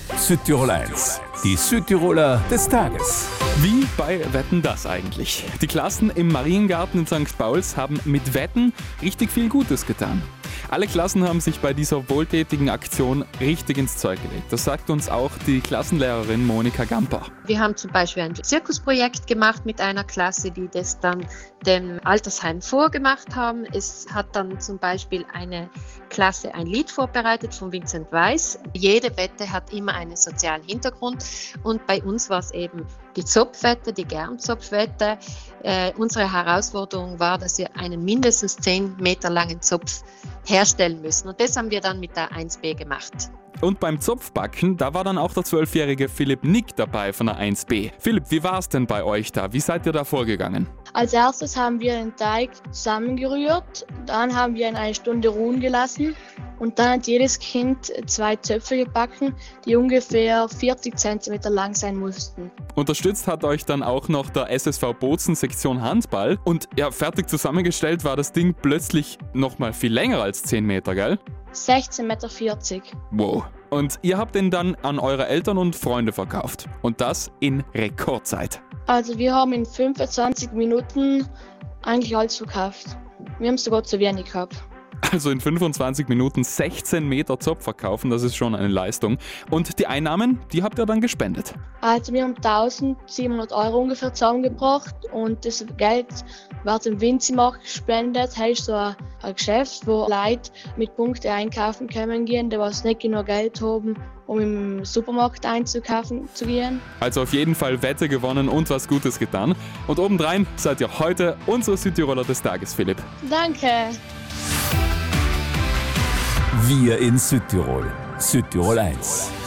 Südtirol 1, die Südtiroler des Tages. Wie bei Wetten, das eigentlich? Die Klassen im Mariengarten in St. Pauls haben mit Wetten richtig viel Gutes getan. Alle Klassen haben sich bei dieser wohltätigen Aktion richtig ins Zeug gelegt. Das sagt uns auch die Klassenlehrerin Monika Gamper. Wir haben zum Beispiel ein Zirkusprojekt gemacht mit einer Klasse, die das dann dem Altersheim vorgemacht haben. Es hat dann zum Beispiel eine Klasse ein Lied vorbereitet von Vincent Weiss. Jede Wette hat immer einen sozialen Hintergrund und bei uns war es eben die Zopfwette, die Germzopfwette. Unsere Herausforderung war, dass wir einen mindestens 10 Meter langen Zopf herstellen müssen und das haben wir dann mit der 1B gemacht. Und beim Zopfbacken, da war dann auch der 12-jährige Philipp Nick dabei von der 1B. Philipp, wie war es denn bei euch da? Wie seid ihr da vorgegangen? Als erstes haben wir den Teig zusammengerührt, dann haben wir ihn eine Stunde ruhen gelassen und dann hat jedes Kind 2 Zöpfe gebacken, die ungefähr 40 cm lang sein mussten. Unterstützt hat euch dann auch noch der SSV Bozen Sektion Handball und ja, fertig zusammengestellt war das Ding plötzlich nochmal viel länger als 10 Meter, gell? 16,40 Meter. Wow. Und ihr habt den dann an eure Eltern und Freunde verkauft. Und das in Rekordzeit. Also wir haben in 25 Minuten eigentlich alles verkauft. Wir haben sogar zu wenig gehabt. Also in 25 Minuten 16 Meter Zopf verkaufen, das ist schon eine Leistung. Und die Einnahmen, die habt ihr dann gespendet. Also wir haben 1.700 € ungefähr zusammengebracht und das Geld wird im Winzimarkt gespendet. Das ist so ein Geschäft, wo Leute mit Punkten einkaufen können gehen, die was nicht genug Geld haben, um im Supermarkt einzukaufen zu gehen. Also auf jeden Fall Wette gewonnen und was Gutes getan. Und obendrein seid ihr heute unsere Südtiroler des Tages, Philipp. Danke! Wir in Südtirol. Südtirol 1.